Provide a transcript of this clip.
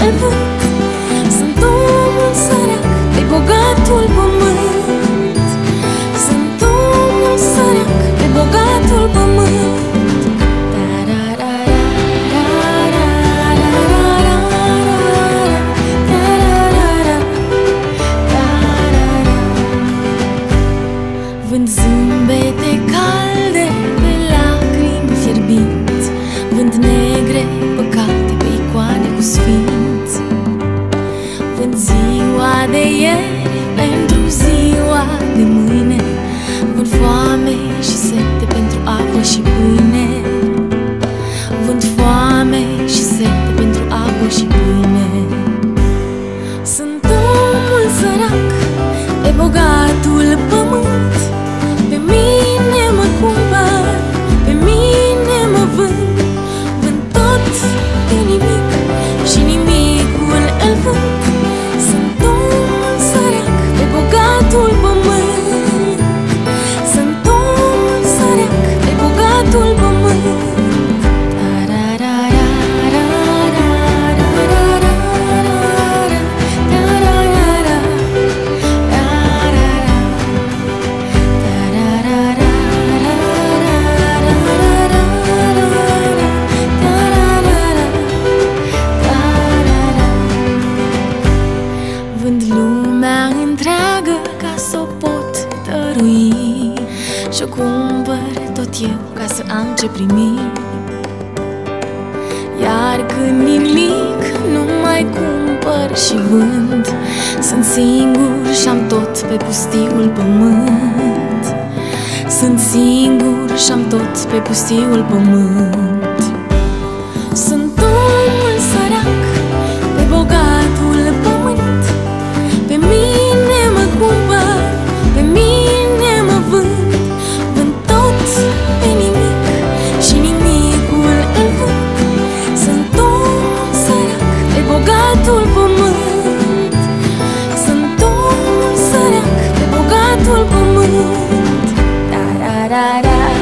îl vând. Sunt omul sărac pe bogatul pământ. Sunt omul sărac pe bogatul pământ. Vând zâmbete calde pe lacrimi fierbinți, vând negre păcate pe icoane cu sfinți. Vând ziua de ieri pentru ziua de mâine, vând foame și sete pentru apă și pâine. Vând foame și sete pentru apă și pâine. Sunt omul sărac pe bogatul pământ. Pe mine mă cumpăr, pe mine mă vând. Vând tot de nimic și nimicul îl vând. Sunt omul sărac pe bogatul pământ. Sunt omul sărac pe bogatul pământ. Vând lumea întreagă ca să o pot dărui și-o cumpăr tot eu ca să am ce primi. Iar când nimic nu mai cumpăr și vând, sunt singur și-am tot pe pustiul pământ. Sunt singur și-am tot pe pustiul pământ. Sunt omul sărac pe bogatul pământ. Pe mine mă cumpăr, pe mine mă vând. Vând tot pe nimic și nimicul îl vând. Sunt omul sărac pe bogatul pământ. Sunt omul sărac pe bogatul pământ. Da, da, da, da.